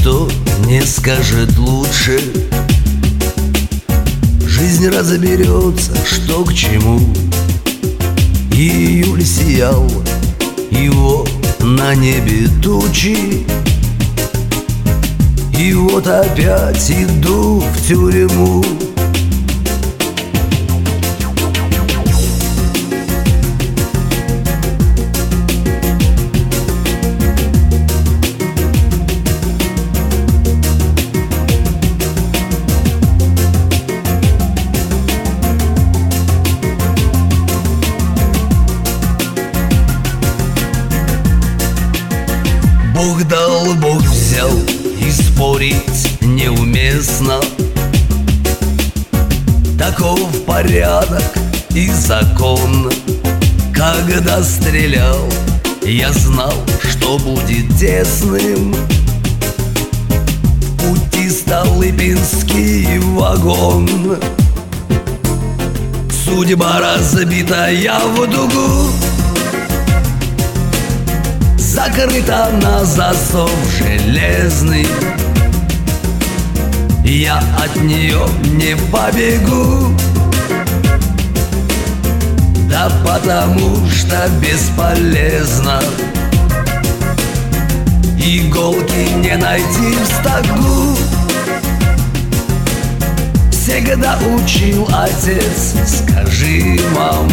Никто не скажет лучше. Жизнь разберется, что к чему. Июль сиял, и вот на небе тучи. И вот опять иду в тюрьму. Бог дал, Бог взял, и спорить неуместно. Таков порядок и закон. Когда стрелял, я знал, что будет тесным. В пути Столыпинский вагон. Судьба разбитая в дугу, закрыта на засов железный. Я от нее не побегу, да потому что бесполезно. Иголки не найти в стогу. Всегда учил отец, скажи, мам,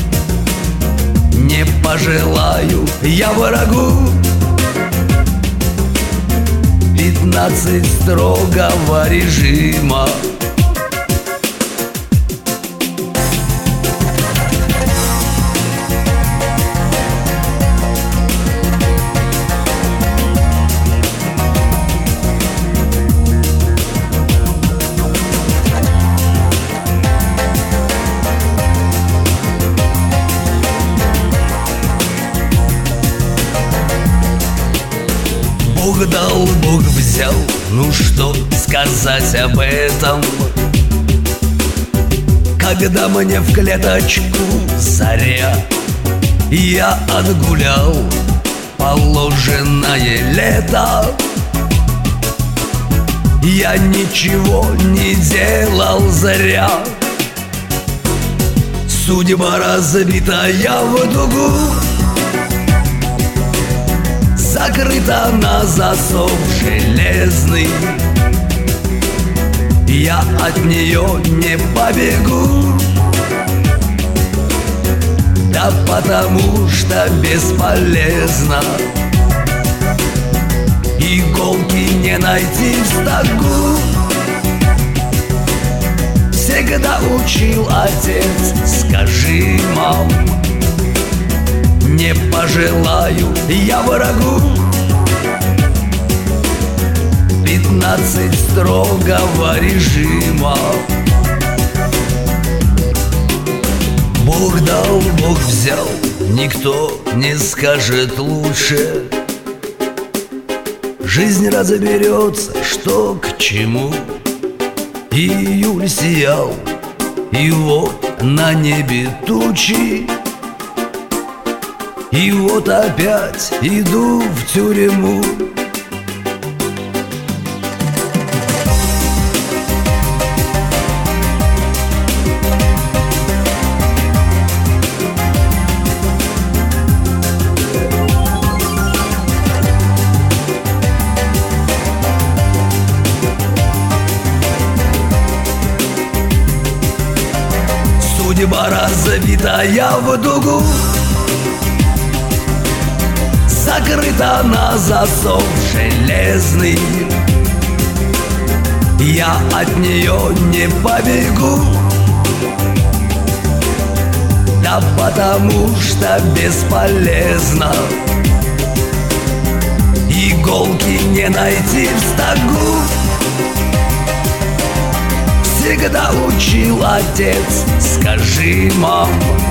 не пожелаю я врагу. 15 строгого режима. Бог дал, Бог взял, ну что сказать об этом? Когда мне в клеточку заря, я отгулял положенное лето. Я ничего не делал зря. Судьба разбитая в дугу, закрыта на засов железный. Я от нее не побегу, да потому что бесполезно. Иголки не найти в стогу. Всегда учил отец, скажи, мам, не пожелаю я врагу. 15 строгого режима. Бог дал, Бог взял, никто не скажет лучше. Жизнь разберется, что к чему. Июль сиял, и вот на небе тучи. И вот опять иду в тюрьму. Судьба разбитая в дугу, закрыта на засов железный. Я от нее не побегу, да потому что бесполезно. Иголки не найти в стогу. Всегда учил отец, скажи, мам,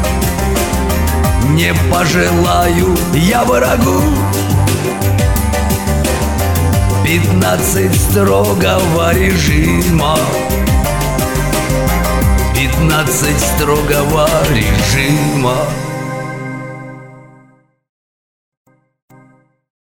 не пожелаю я врагу. 15 строгого режима. 15 строгого режима.